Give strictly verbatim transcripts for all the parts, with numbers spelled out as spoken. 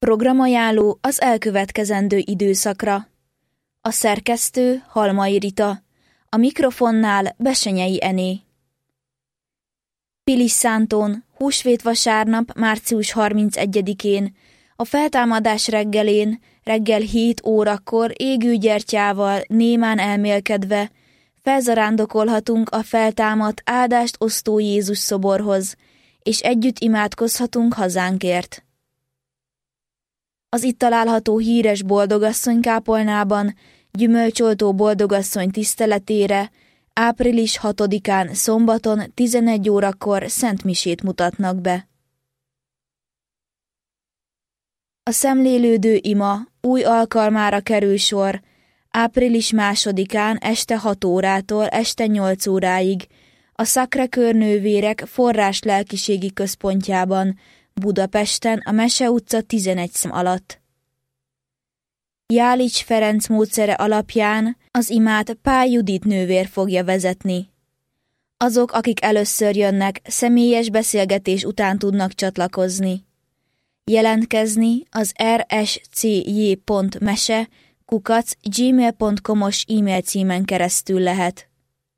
Programajánló az elkövetkezendő időszakra. A szerkesztő Halmai Rita, a mikrofonnál Besenyei Ené. Pilis Szántón, húsvétvasárnap március harmincegyedikén, a feltámadás reggelén, reggel hét órakor égő gyertyával némán elmélkedve felzarándokolhatunk a feltámadt áldást osztó Jézus szoborhoz, és együtt imádkozhatunk hazánkért. Az itt található híres boldogasszony kápolnában gyümölcsoltó boldogasszony tiszteletére április hatodikán szombaton tizenegy órakor szentmisét mutatnak be. A szemlélődő ima új alkalmára kerül sor április másodikán este hat órától este nyolc óráig a Sacré-Cœur nővérek forrás lelkiségi központjában, Budapesten a Mese utca tizenegy szám alatt. Jálics Ferenc módszere alapján az imát Pál Judit nővér fogja vezetni. Azok, akik először jönnek, személyes beszélgetés után tudnak csatlakozni. Jelentkezni az r s c j pont mese kukac gmail pont com-os e-mail címen keresztül lehet.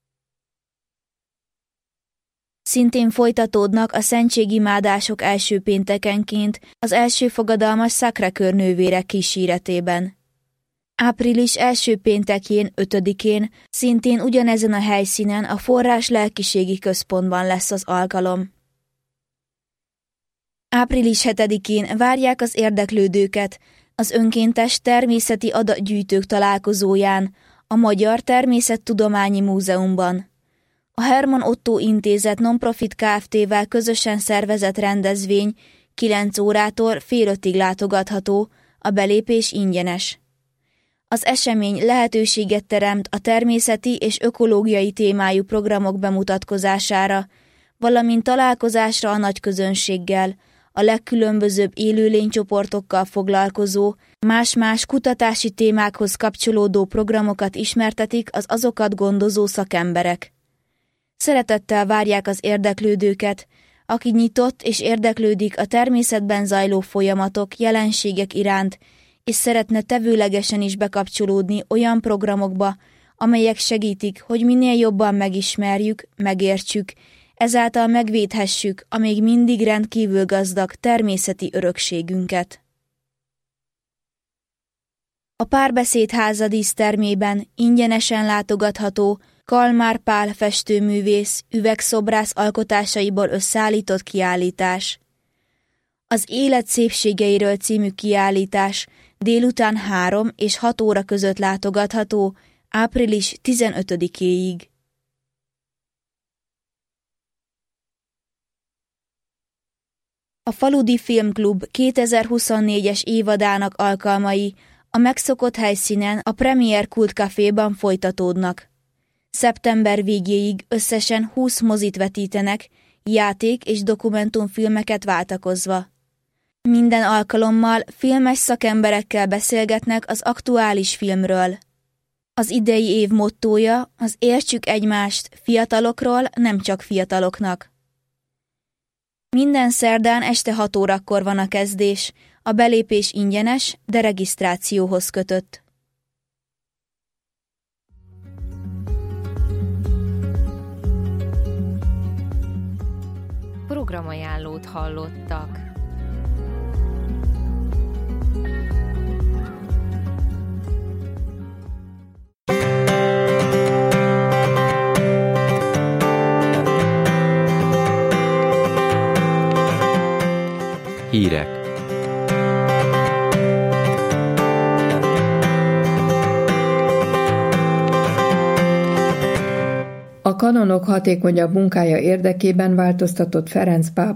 Szintén folytatódnak a szentségimádások első péntekenként az első fogadalmas Sacré-Cœur nővérek kíséretében. Április első péntekjén, ötödikén szintén ugyanezen a helyszínen a Forrás lelkiségi központban lesz az alkalom. Április hetedikén várják az érdeklődőket az önkéntes természeti adatgyűjtők találkozóján a Magyar Természettudományi Múzeumban. A Hermann Otto Intézet Nonprofit Kft-vel közösen szervezett rendezvény kilenc órától fél ötig látogatható, a belépés ingyenes. Az esemény lehetőséget teremt a természeti és ökológiai témájú programok bemutatkozására, valamint találkozásra a nagy közönséggel, a legkülönbözőbb élőlénycsoportokkal foglalkozó, más-más kutatási témákhoz kapcsolódó programokat ismertetik az azokat gondozó szakemberek. Szeretettel várják az érdeklődőket, aki nyitott és érdeklődik a természetben zajló folyamatok, jelenségek iránt, és szeretne tevőlegesen is bekapcsolódni olyan programokba, amelyek segítik, hogy minél jobban megismerjük, megértsük, ezáltal megvédhessük a még mindig rendkívül gazdag természeti örökségünket. A Párbeszéd háza dísztermében ingyenesen látogatható Kalmár Pál festőművész, üvegszobrász alkotásaiból összeállított kiállítás. Az Élet szépségeiről című kiállítás délután három és hat óra között látogatható április tizenötödikéig. A Faludi Filmklub kétezer-huszonnégyes évadának alkalmai a megszokott helyszínen a Premier Kult Caféban folytatódnak. Szeptember végéig összesen húsz mozit vetítenek, játék- és dokumentumfilmeket váltakozva. Minden alkalommal filmes szakemberekkel beszélgetnek az aktuális filmről. Az idei év mottója az Értsük egymást, fiatalokról, nem csak fiataloknak. Minden szerdán este hat órakor van a kezdés, a belépés ingyenes, de regisztrációhoz kötött. Programajánlót hallottak. Hírek. A kanonok hatékonyabb munkája érdekében változtatott Ferenc pápa